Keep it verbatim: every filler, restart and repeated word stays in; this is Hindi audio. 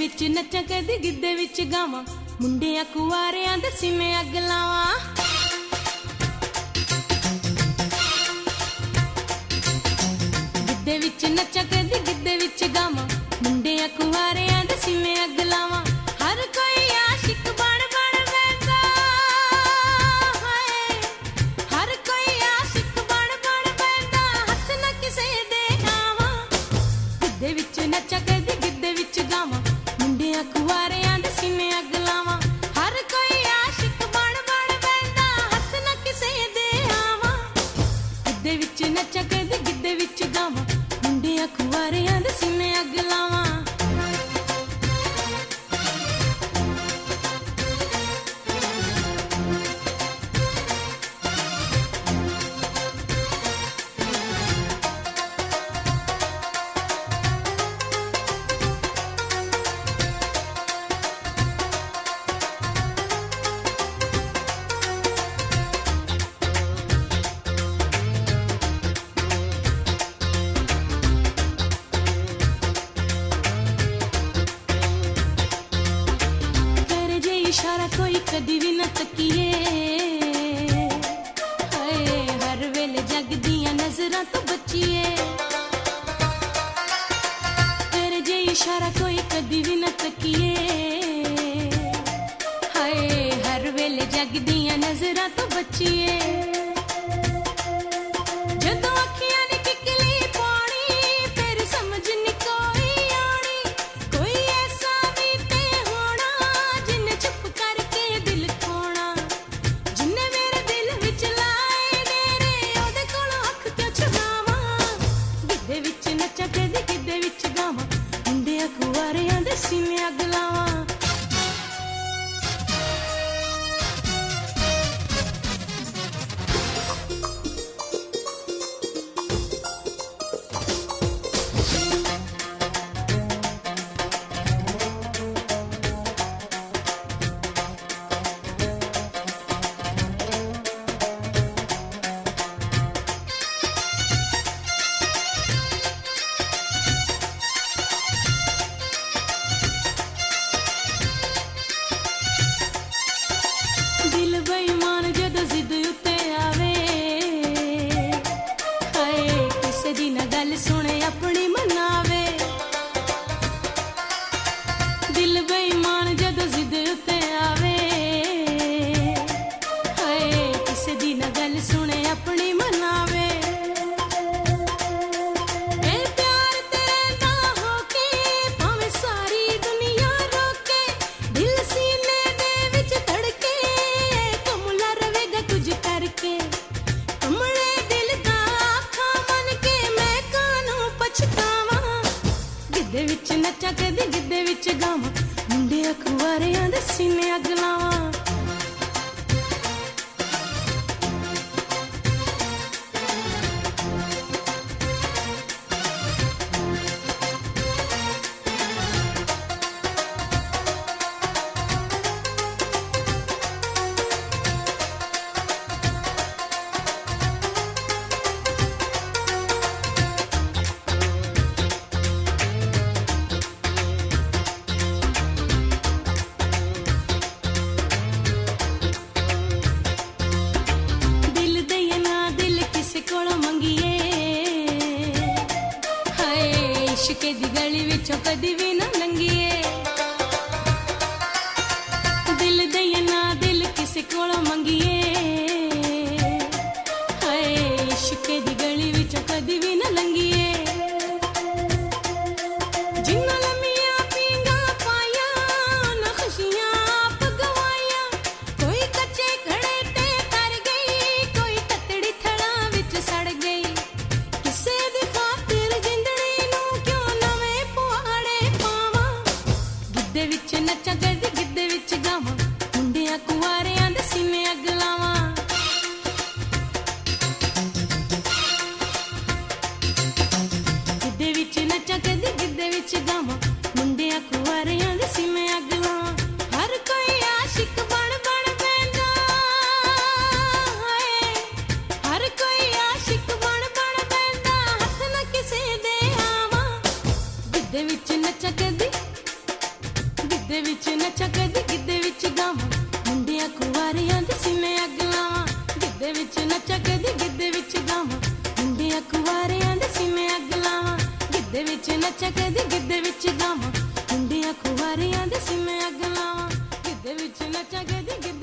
विच नच्चां कदी गिद्धे विच गावां मुंडियां कुआरियां दे सीने अग लावां गिद्धे विच नच्चां कदी गिद्धे विच गावां मुंडियां कुआरियां दे सीने अग लावां हर कोई आशिक बन बन बैंदा हाय हर कोई आशिक बन बन बैंदा हथ ना किसे दे आवां गिद्धे विच नच्चां कदी गिद्धे विच गावां मुंडियां कुआरियां दे सीने अग लावां हर कोई आशिक बन बन बैंदा हथ ना किसे दे आवां गिद्धे विच नच्चां कदी गिद्धे विच गावां मुंडियां कुआरियां दे सीने अग लावां इशारा कोई कदी भी न तकिए हाय हर वेले जग दियां नजरां तो बचिए तेरे जे इशारा कोई कदी भी न तकिए हाय हर वेले जग दियां नजरां तो बचिए जदों अखियां ने किकली पानी फिर समझ नी कोई आनी कोई ऐसा भी ते होना जिन्ने चुप करके दिल खोना जिन्ने मेरे दिल विच लाए डेरे ओदे कोलों अख क्यों छुपावां गिद्धे विच नच्चां कदी गिद्धे विच गावां मुंडियां कुआरियां दे सीने अग लावां दिल बेईमान जदों जिद उत्ते आवे हाय किसे दी ना गल सुने अपनी मनावे दिल बेईमान जदों जिद उत्ते आवे हाय किसे दी ना गल सुने अपनी मनावे ए प्यार तेरे ना होके भावें सारी दुनिया रोके दिल सीने दे विच धड़के कमला रवेगा तुझ करके कमले दिल दा आखा मन के मैं कानों पछतावां गिद्धे विच नच्चां कदी गिद्धे विच गावां मुंडियां कुआरियां दे सीने अग लावां दिल दईए ना दिल किसे कोलों मंगिए हाय इश्क दी गली विचों कदी भी ना लंघिए दिल दईए ना दिल किसे कोलों मंगिए हाय इश्क दी गली विचों कदी भी ना लंघिए जिन्ना लम्मियां पींगा पाया ना खुशियां आप गवाया कोई कच्चे खड़े ते तर गई कोई ततड़ी थड़ा विच सड़ गई किसे दी खातिर जिंदड़ी नूं क्यों नवें पुआड़े पावां ਨੱਚਾਂ ਕਦੀ ਗਿੱਧੇ ਵਿੱਚ ਗਾਵਾਂ ਮੁੰਡਿਆਂ ਕੁਆਰਿਆਂ ਦੇ ਸੀਨੇ ਅੱਗ ਲਾਵਾਂ ਗਿੱਧੇ ਵਿੱਚ ਨੱਚਾਂ ਕਦੀ ਗਿੱਧੇ ਵਿੱਚ ਗਾਵਾਂ ਮੁੰਡਿਆਂ ਕੁਆਰਿਆਂ ਦੇ ਸੀਨੇ ਅੱਗ ਲਾਵਾਂ ਗਿੱਧੇ ਵਿੱਚ ਨੱਚਾਂ ਕਦੀ ਗਿੱਧੇ ਵਿੱਚ ਗਾਵਾਂ ਮੁੰਡਿਆਂ ਕੁਆਰਿਆਂ ਦੇ ਸੀਨੇ ਅੱਗ ਲਾਵਾਂ ਗਿੱਧੇ ਵਿੱਚ ਨੱਚਾਂ ਕਦੀ